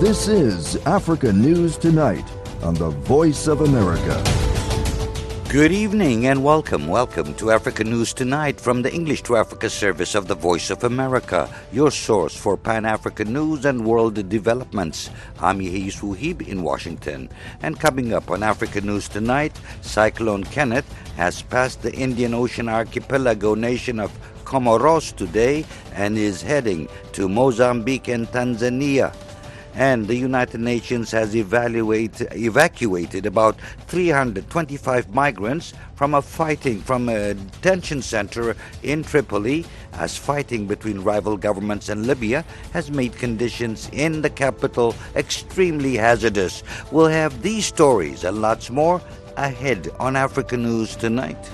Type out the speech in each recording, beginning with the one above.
This is Africa News Tonight on the Voice of America. Good evening and welcome to Africa News Tonight from the English to Africa service of the Voice of America, your source for Pan-African news and world developments. I'm Yehis Wuhib in Washington. And coming up on Africa News Tonight, Cyclone Kenneth has passed the Indian Ocean archipelago nation of Comoros today and is heading to Mozambique and Tanzania. And the United Nations has evacuated about 325 migrants from a detention center in Tripoli, as fighting between rival governments and Libya has made conditions in the capital extremely hazardous. We'll have these stories and lots more ahead on Africa News Tonight.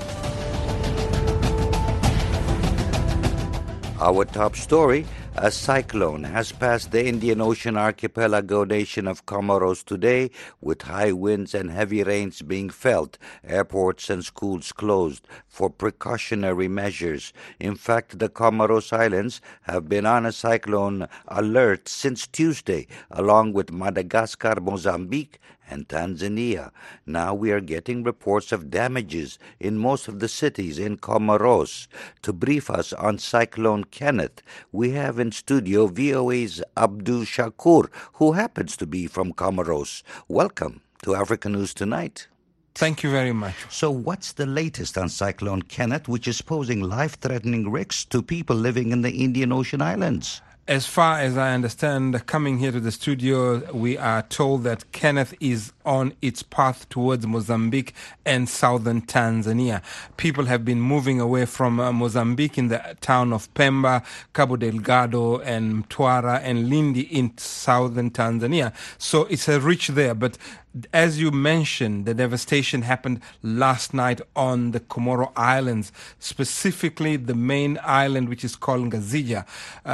Our top story: a cyclone has passed the Indian Ocean archipelago nation of Comoros today, with high winds and heavy rains being felt, airports and schools closed for precautionary measures. In fact, the Comoros Islands have been on a cyclone alert since Tuesday, along with Madagascar, Mozambique, and Tanzania. Now we are getting reports of damages in most of the cities in Comoros. To brief us on Cyclone Kenneth, we have in studio VOA's Abdul Shakur, who happens to be from Comoros. Welcome to Africa News Tonight. Thank you very much. So what's the latest on Cyclone Kenneth, which is posing life-threatening risks to people living in the Indian Ocean Islands? As far as I understand, coming here to the studio, we are told that Kenneth is on its path towards Mozambique and southern Tanzania. People have been moving away from Mozambique in the town of Pemba, Cabo Delgado, and Mtwara and Lindi in southern Tanzania. So it's a reach there, but as you mentioned, the devastation happened last night on the Comoro Islands, specifically the main island, which is called Ngazija.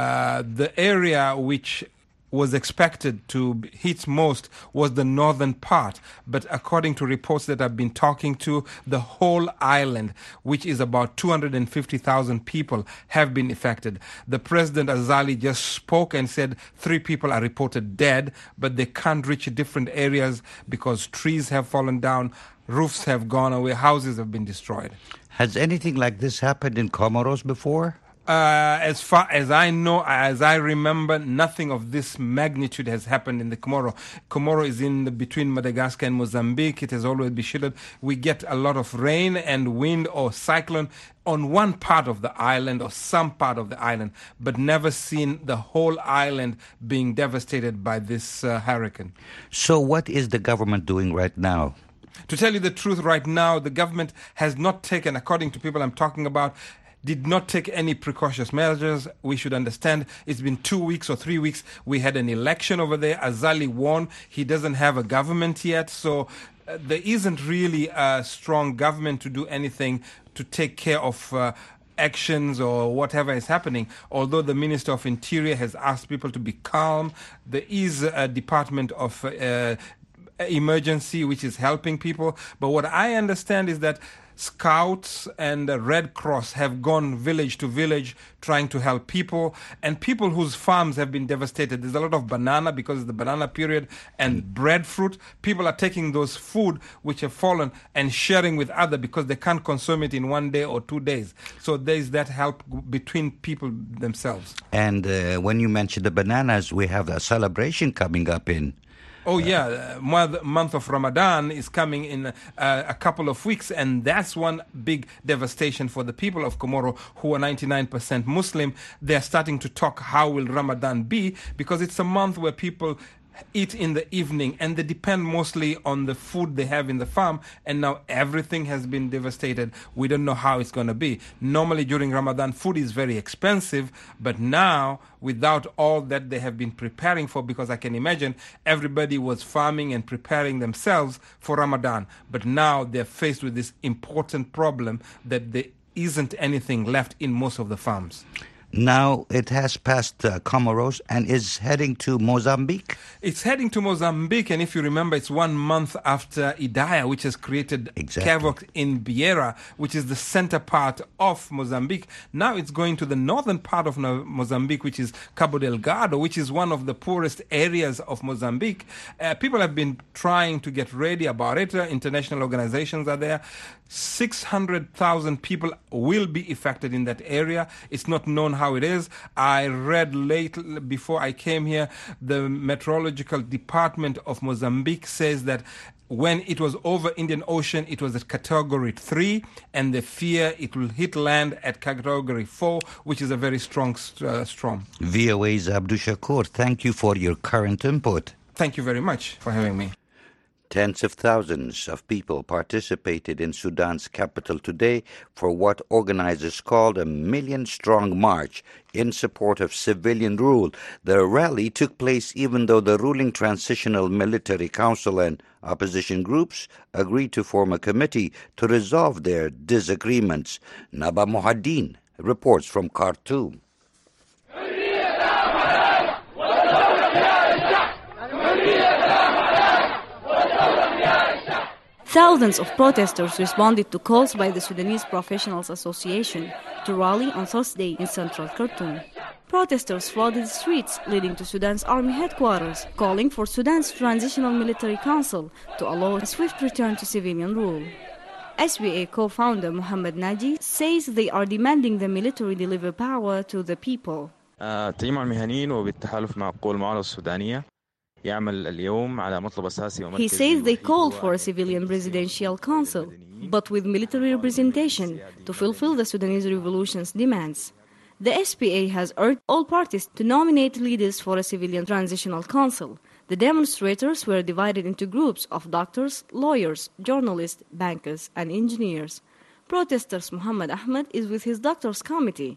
The area which was expected to hit most was the northern part. But according to reports that I've been talking to, the whole island, which is about 250,000 people, have been affected. The President Azali just spoke and said 3 people are reported dead, but they can't reach different areas because trees have fallen down, roofs have gone away, houses have been destroyed. Has anything like this happened in Comoros before? As far as I know, as I remember, nothing of this magnitude has happened in the Comoro. Comoro is between Madagascar and Mozambique. It has always been shielded. We get a lot of rain and wind or cyclone on one part of the island or some part of the island, but never seen the whole island being devastated by this hurricane. So what is the government doing right now? To tell you the truth, right now, the government has not taken, according to people I'm talking about, did not take any precautionary measures. We should understand it's been 2 weeks or 3 weeks. We had an election over there. Azali won. He doesn't have a government yet. So there isn't really a strong government to do anything to take care of actions or whatever is happening. Although the Minister of Interior has asked people to be calm, there is a Department of Emergency which is helping people. But what I understand is that Scouts and the Red Cross have gone village to village trying to help people, and people whose farms have been devastated. There's a lot of banana because it's the banana period, and breadfruit. People are taking those food which have fallen and sharing with others because they can't consume it in 1 day or 2 days. So there's that help between people themselves. And when you mentioned the bananas, we have a celebration coming up in month of Ramadan is coming in a couple of weeks, and that's one big devastation for the people of Comoro, who are 99% Muslim. They're starting to talk, how will Ramadan be? Because it's a month where people eat in the evening and they depend mostly on the food they have in the farm, and now everything has been devastated. We don't know how it's going to be. Normally during Ramadan food is very expensive, but now without all that they have been preparing for, because I can imagine everybody was farming and preparing themselves for Ramadan, but now they're faced with this important problem that there isn't anything left in most of the farms. Now it has passed Comoros and is heading to Mozambique. It's heading to Mozambique, and if you remember, it's 1 month after Idaya, which has created havoc in Beira, which is the center part of Mozambique. Now it's going to the northern part of Mozambique, which is Cabo Delgado, which is one of the poorest areas of Mozambique. People have been trying to get ready about it. International organizations are there. 600,000 people will be affected in that area. It's not known how it is. I read late before I came here, the Meteorological Department of Mozambique says that when it was over Indian Ocean, it was at Category 3, and they fear it will hit land at Category 4, which is a very strong storm. VOA's Abdul Shakur, thank you for your current input. Thank you very much for having me. Tens of thousands of people participated in Sudan's capital today for what organizers called a million-strong march in support of civilian rule. The rally took place even though the ruling Transitional Military Council and opposition groups agreed to form a committee to resolve their disagreements. Naba Mohadin reports from Khartoum. Thousands of protesters responded to calls by the Sudanese Professionals Association to rally on Thursday in central Khartoum. Protesters flooded the streets leading to Sudan's army headquarters, calling for Sudan's Transitional Military Council to allow a swift return to civilian rule. SBA co-founder Mohamed Naji says they are demanding the military deliver power to the people. تجمع المهنيين وبالتحالف مع قوى المعارضة السودانية. He says they called for a civilian presidential council, but with military representation, to fulfill the Sudanese revolution's demands. The SPA has urged all parties to nominate leaders for a civilian transitional council. The demonstrators were divided into groups of doctors, lawyers, journalists, bankers, and engineers. Protesters Muhammad Ahmed is with his doctors' committee.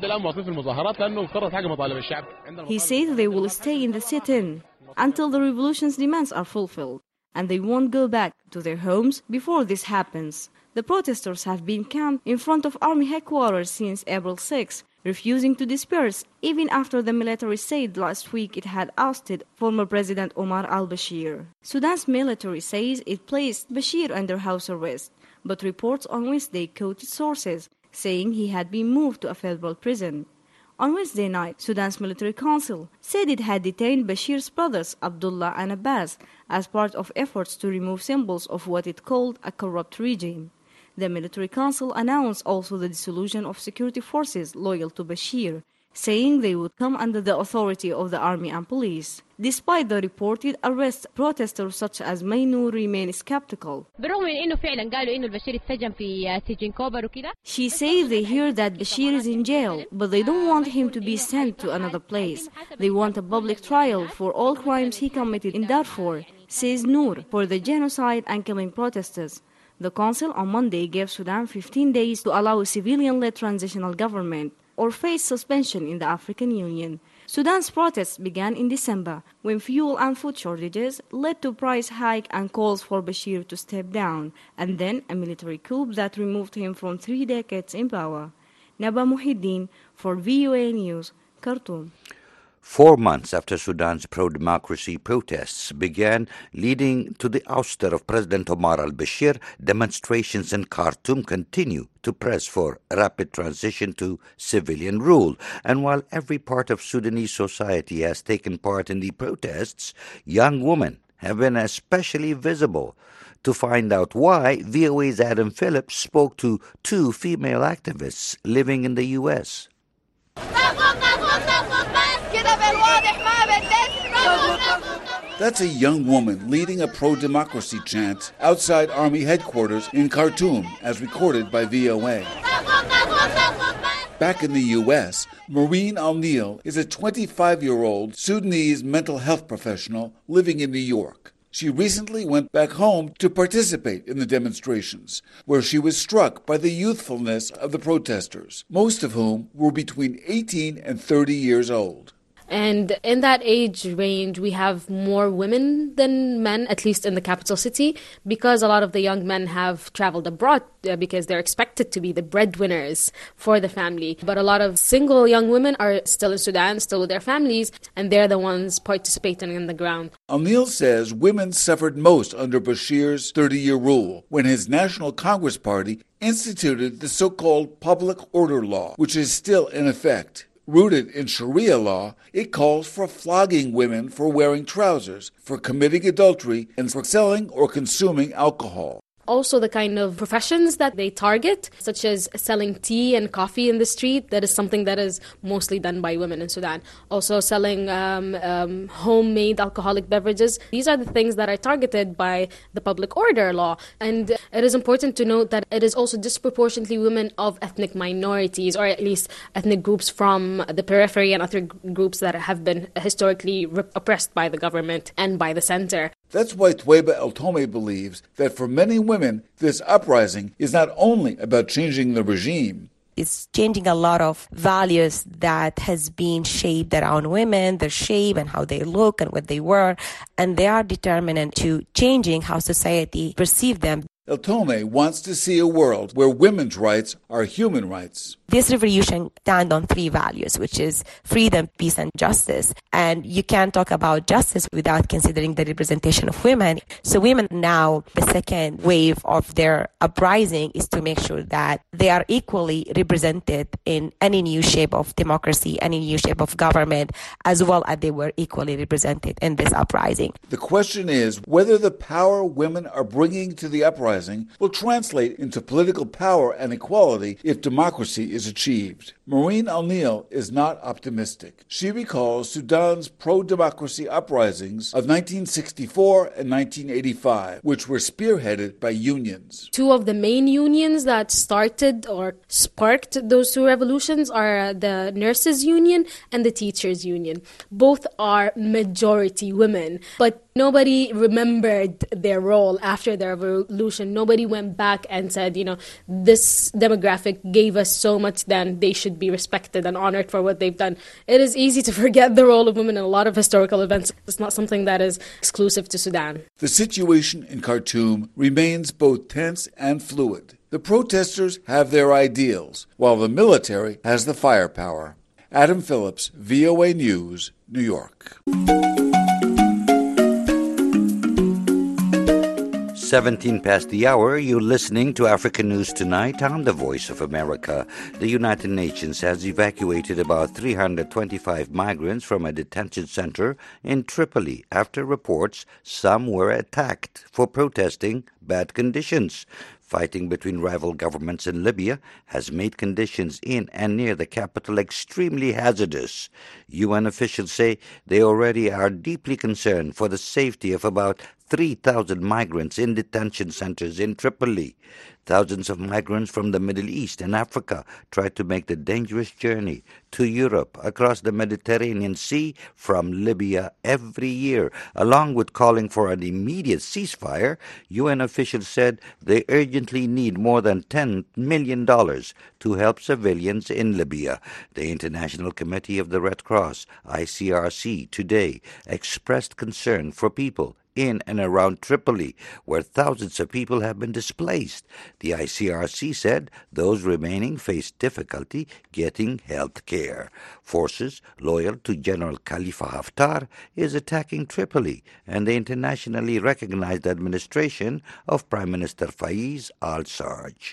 He says they will stay in the sit-in until the revolution's demands are fulfilled, and they won't go back to their homes before this happens. The protesters have been camped in front of army headquarters since April 6, refusing to disperse even after the military said last week it had ousted former President Omar al-Bashir. Sudan's military says it placed Bashir under house arrest, but reports on Wednesday quoted sources saying he had been moved to a federal prison. On Wednesday night, Sudan's military council said it had detained Bashir's brothers Abdullah and Abbas as part of efforts to remove symbols of what it called a corrupt regime. The military council announced also the dissolution of security forces loyal to Bashir, saying they would come under the authority of the army and police. Despite the reported arrests, protesters such as Maynur remain skeptical. She says they hear that Bashir is in jail, but they don't want him to be sent to another place. They want a public trial for all crimes he committed in Darfur, says Noor, for the genocide and killing protesters. The council on Monday gave Sudan 15 days to allow a civilian-led transitional government or face suspension in the African Union. Sudan's protests began in December when fuel and food shortages led to price hike and calls for Bashir to step down, and then a military coup that removed him from 3 decades in power. Naba Muhiddin for VOA News, Khartoum. 4 months after Sudan's pro-democracy protests began, leading to the ouster of President Omar al-Bashir, demonstrations in Khartoum continue to press for a rapid transition to civilian rule. And while every part of Sudanese society has taken part in the protests, young women have been especially visible. To find out why, VOA's Adam Phillips spoke to 2 female activists living in the U.S. That's a young woman leading a pro-democracy chant outside Army headquarters in Khartoum, as recorded by VOA. Back in the U.S., Maureen O'Neill is a 25-year-old Sudanese mental health professional living in New York. She recently went back home to participate in the demonstrations, where she was struck by the youthfulness of the protesters, most of whom were between 18 and 30 years old. And in that age range, we have more women than men, at least in the capital city, because a lot of the young men have traveled abroad because they're expected to be the breadwinners for the family. But a lot of single young women are still in Sudan, still with their families, and they're the ones participating in the ground. O'Neill says women suffered most under Bashir's 30-year rule, when his National Congress Party instituted the so-called Public Order Law, which is still in effect. Rooted in Sharia law, it calls for flogging women for wearing trousers, for committing adultery, and for selling or consuming alcohol. Also, the kind of professions that they target, such as selling tea and coffee in the street, that is something that is mostly done by women in Sudan. Also, selling homemade alcoholic beverages. These are the things that are targeted by the public order law. And it is important to note that it is also disproportionately women of ethnic minorities, or at least ethnic groups from the periphery and other groups that have been historically oppressed by the government and by the center. That's why Tweba El-Tome believes that for many women, this uprising is not only about changing the regime. It's changing a lot of values that has been shaped around women, their shape and how they look and what they wear, and they are determined to changing how society perceives them. El-Tome wants to see a world where women's rights are human rights. This revolution stands on three values, which is freedom, peace, and justice. And you can't talk about justice without considering the representation of women. So women now, the second wave of their uprising is to make sure that they are equally represented in any new shape of democracy, any new shape of government, as well as they were equally represented in this uprising. The question is whether the power women are bringing to the uprising will translate into political power and equality if democracy is achieved. Maureen O'Neill is not optimistic. She recalls Sudan's pro-democracy uprisings of 1964 and 1985, which were spearheaded by unions. Two of the main unions that started or sparked those two revolutions are the nurses' union and the teachers' union. Both are majority women, but nobody remembered their role after the revolution. Nobody went back and said, this demographic gave us so much, then they should be respected and honored for what they've done. It is easy to forget the role of women in a lot of historical events. It's not something that is exclusive to Sudan. The situation in Khartoum remains both tense and fluid. The protesters have their ideals, while the military has the firepower. Adam Phillips, VOA News, New York. 17 past the hour, you're listening to African News Tonight on the Voice of America. The United Nations has evacuated about 325 migrants from a detention center in Tripoli after reports some were attacked for protesting bad conditions. Fighting between rival governments in Libya has made conditions in and near the capital extremely hazardous. UN officials say they already are deeply concerned for the safety of about 3,000 migrants in detention centers in Tripoli. Thousands of migrants from the Middle East and Africa try to make the dangerous journey to Europe across the Mediterranean Sea from Libya every year. Along with calling for an immediate ceasefire, UN officials said they urgently need more than $10 million to help civilians in Libya. The International Committee of the Red Cross, ICRC, today expressed concern for people in and around Tripoli, where thousands of people have been displaced. The ICRC said those remaining face difficulty getting health care. Forces loyal to General Khalifa Haftar is attacking Tripoli and the internationally recognized administration of Prime Minister Faiz al-Sarraj.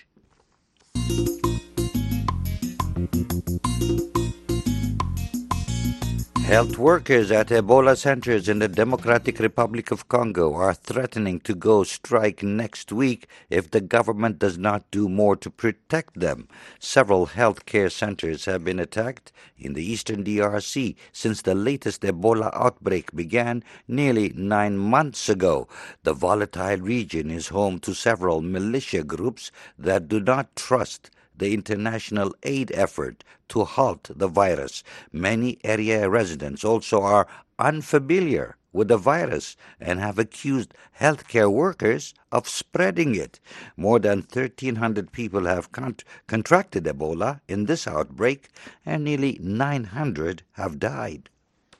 Health workers at Ebola centers in the Democratic Republic of Congo are threatening to go strike next week if the government does not do more to protect them. Several health care centers have been attacked in the eastern DRC since the latest Ebola outbreak began nearly 9 months ago. The volatile region is home to several militia groups that do not trust the international aid effort to halt the virus. Many area residents also are unfamiliar with the virus and have accused healthcare workers of spreading it. More than 1,300 people have contracted Ebola in this outbreak, and nearly 900 have died.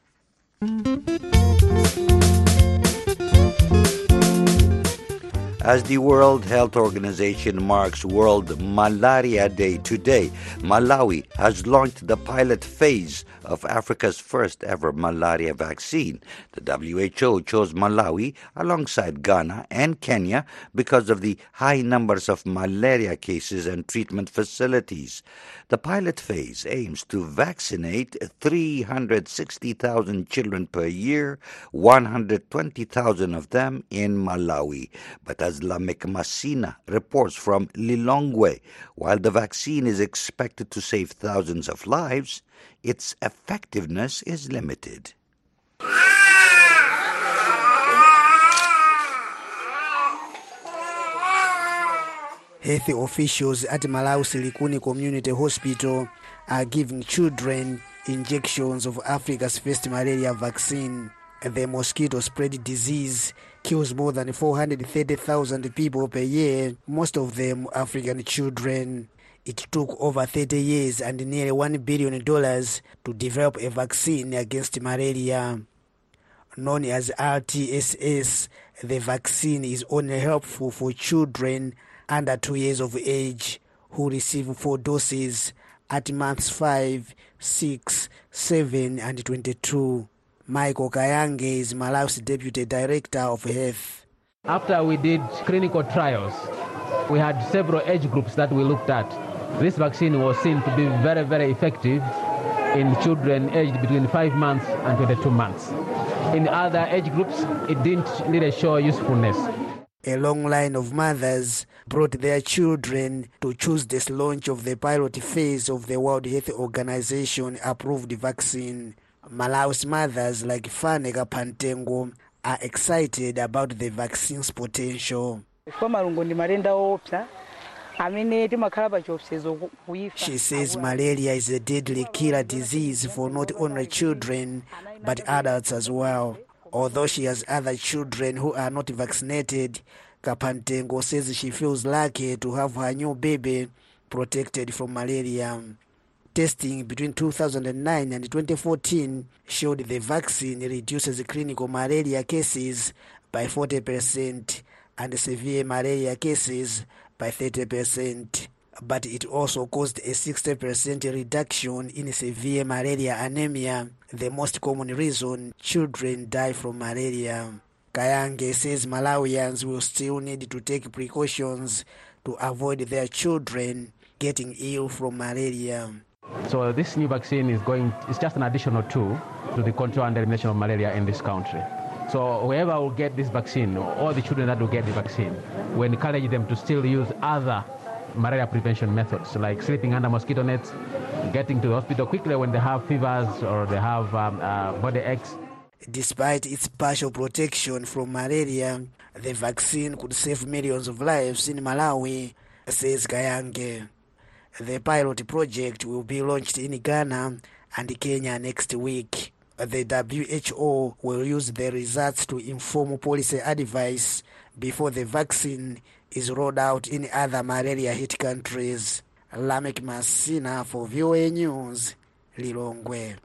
As the World Health Organization marks World Malaria Day today, Malawi has launched the pilot phase of Africa's first ever malaria vaccine. The WHO chose Malawi alongside Ghana and Kenya because of the high numbers of malaria cases and treatment facilities. The pilot phase aims to vaccinate 360,000 children per year, 120,000 of them in Malawi. But as Lamek Masina reports from Lilongwe, while the vaccine is expected to save thousands of lives, its effectiveness is limited. Health officials at Malawi Silikuni Community Hospital are giving children injections of Africa's first malaria vaccine. The mosquito spread disease kills more than 430,000 people per year, most of them African children. It took over 30 years and nearly $1 billion to develop a vaccine against malaria. Known as RTSS, the vaccine is only helpful for children under 2 years of age who receive 4 doses at months 5, 6, 7, and 22. Michael Kayange is Malawi's Deputy Director of Health. After we did clinical trials, we had several age groups that we looked at. This vaccine was seen to be very, very effective in children aged between 5 months and 22 months. In other age groups, it didn't really show usefulness. A long line of mothers brought their children to choose this launch of the pilot phase of the World Health Organization approved vaccine. Malawi's mothers like Faneka Pantengo are excited about the vaccine's potential. She says malaria is a deadly killer disease for not only children but adults as well. Although she has other children who are not vaccinated, Kapantengo says she feels lucky to have her new baby protected from malaria. Testing between 2009 and 2014 showed the vaccine reduces clinical malaria cases by 40% and severe malaria cases by 30%. But it also caused a 60% reduction in severe malaria anemia, the most common reason children die from malaria. Kayange says Malawians will still need to take precautions to avoid their children getting ill from malaria. So this new vaccine is just an additional tool to the control and elimination of malaria in this country. So whoever will get this vaccine, or all the children that will get the vaccine, we encourage them to still use other malaria prevention methods like sleeping under mosquito nets, getting to the hospital quickly when they have fevers or they have body aches. Despite its partial protection from malaria, the vaccine could save millions of lives in Malawi, says Kayange. The pilot project will be launched in Ghana and Kenya next week. The WHO will use the results to inform policy advice before the vaccine is rolled out in other malaria-hit countries. Lamek Masina for VOA News, Lilongwe.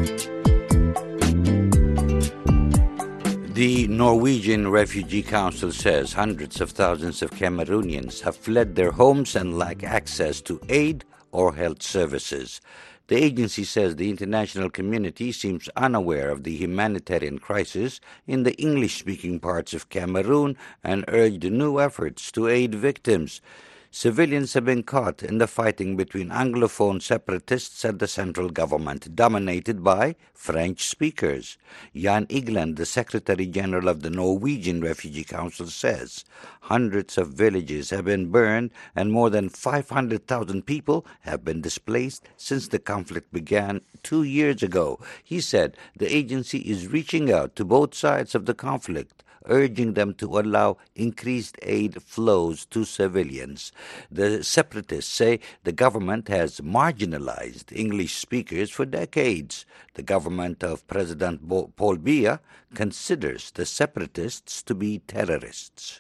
The Norwegian Refugee Council says hundreds of thousands of Cameroonians have fled their homes and lack access to aid or health services. The agency says the international community seems unaware of the humanitarian crisis in the English-speaking parts of Cameroon and urged new efforts to aid victims. Civilians have been caught in the fighting between Anglophone separatists and the central government, dominated by French speakers. Jan Egeland, the Secretary General of the Norwegian Refugee Council, says hundreds of villages have been burned and more than 500,000 people have been displaced since the conflict began 2 years ago. He said the agency is reaching out to both sides of the conflict, urging them to allow increased aid flows to civilians. The separatists say the government has marginalized English speakers for decades. The government of President Paul Biya considers the separatists to be terrorists.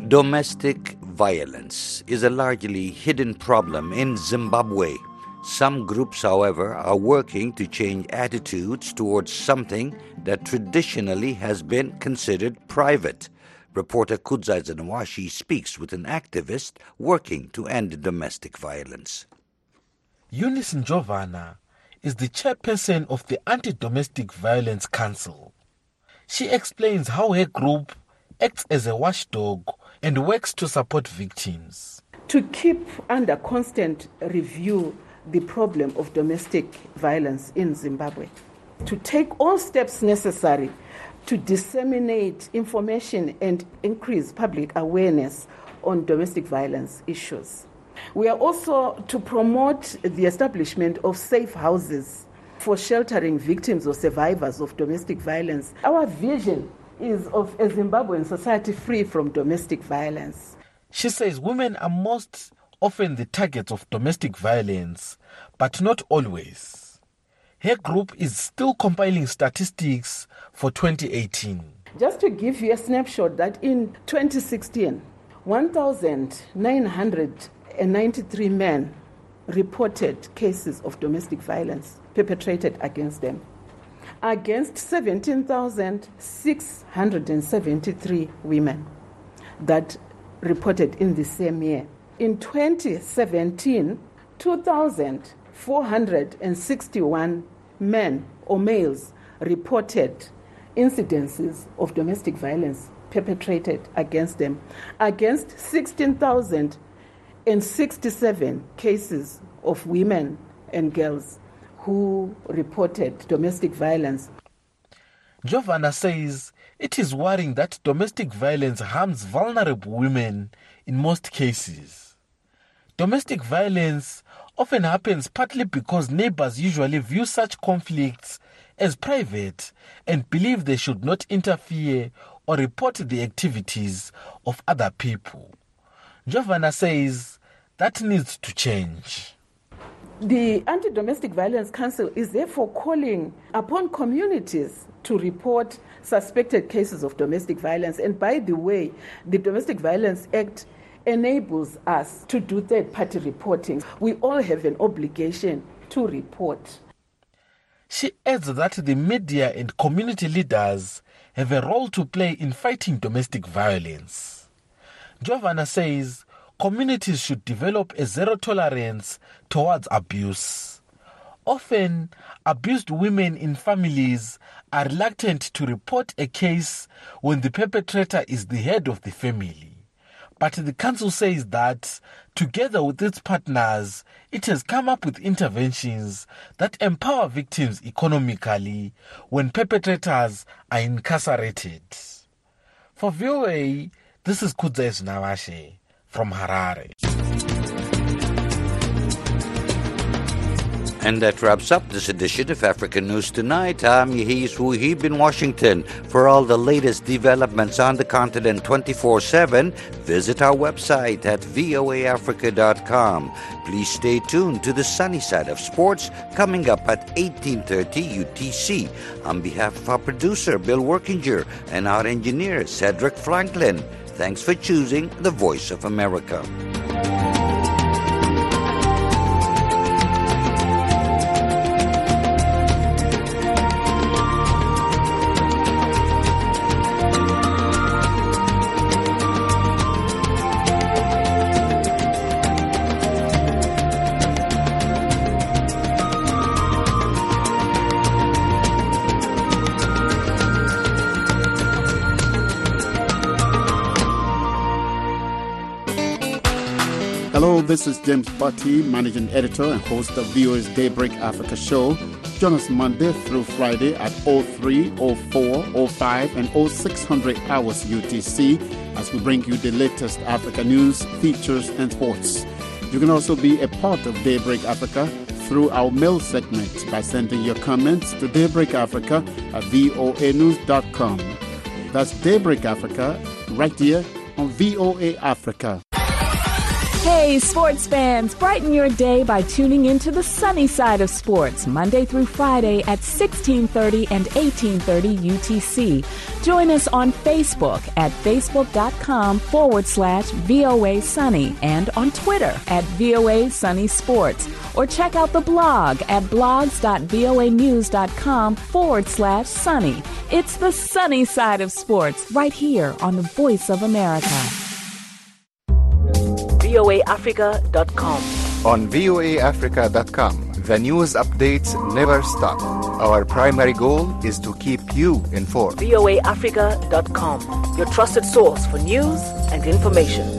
Domestic violence is a largely hidden problem in Zimbabwe. Some groups, however, are working to change attitudes towards something that traditionally has been considered private. Reporter Kudzai Zanawashi speaks with an activist working to end domestic violence. Eunice Njovana is the chairperson of the Anti-Domestic Violence Council. She explains how her group acts as a watchdog and works to support victims. To keep under constant review the problem of domestic violence in Zimbabwe, to take all steps necessary to disseminate information and increase public awareness on domestic violence issues. We are also to promote the establishment of safe houses for sheltering victims or survivors of domestic violence. Our vision is of a Zimbabwean society free from domestic violence. She says women are most often the targets of domestic violence, but not always. Her group is still compiling statistics for 2018. Just to give you a snapshot, that in 2016, 1,993 men reported cases of domestic violence perpetrated against them, against 17,673 women that reported in the same year. In 2017, 2,461 men or males reported incidences of domestic violence perpetrated against them, against 16,067 cases of women and girls who reported domestic violence. Giovanna says it is worrying that domestic violence harms vulnerable women in most cases. Domestic violence often happens partly because neighbors usually view such conflicts as private and believe they should not interfere or report the activities of other people. Giovanna says that needs to change. The Anti-Domestic Violence Council is therefore calling upon communities to report suspected cases of domestic violence. And by the way, the Domestic Violence Act enables us to do third-party reporting. We all have an obligation to report. She adds that the media and community leaders have a role to play in fighting domestic violence. Giovanna says communities should develop a zero tolerance towards abuse. Often, abused women in families are reluctant to report a case when the perpetrator is the head of the family. But the council says that, together with its partners, it has come up with interventions that empower victims economically when perpetrators are incarcerated. For VOA, this is Kudzai Zanawashi from Harare. And that wraps up this edition of African News Tonight. I'm Yehis Wuhib in Washington. For all the latest developments on the continent 24/7, visit our website at voaafrica.com. Please stay tuned to the sunny side of sports coming up at 18:30 UTC. On behalf of our producer, Bill Workinger, and our engineer, Cedric Franklin, thanks for choosing the Voice of America. Hello, this is James Butty, Managing Editor and host of VOA's Daybreak Africa show. Join us Monday through Friday at 03, 04, 05, and 0600 hours UTC as we bring you the latest Africa news, features, and sports. You can also be a part of Daybreak Africa through our mail segment by sending your comments to daybreakafrica@voanews.com. That's Daybreak Africa right here on VOA Africa. Hey, sports fans, brighten your day by tuning into the sunny side of sports, Monday through Friday at 1630 and 1830 UTC. Join us on Facebook at facebook.com/VOA Sunny and on Twitter at VOA Sunny Sports. Or check out the blog at blogs.voanews.com/sunny. It's the sunny side of sports right here on the Voice of America. voaafrica.com. On voaafrica.com, the news updates never stop. Our primary goal is to keep you informed. voaafrica.com, your trusted source for news and information.